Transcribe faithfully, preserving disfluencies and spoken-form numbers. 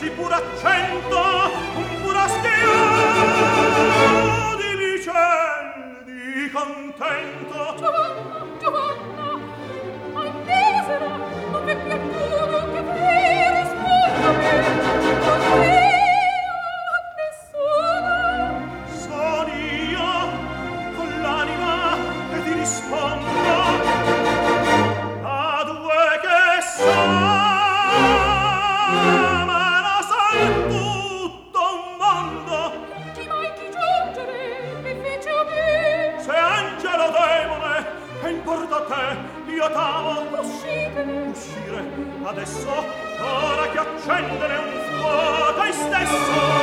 si pur accento un burraschio di licel di contento. Giovanna, Giovanna, ai misera, non v'è piaciuto che vi rispondami, non io, nessuno. Son io, con l'anima che ti rispondo, a due che s'amano sol tutto un mondo. Chi mai chi giungere mi fece a me? Se angelo demone che importa a te, io t'amo. Uscite, uscire adesso, ora che accendere un fuoco stesso.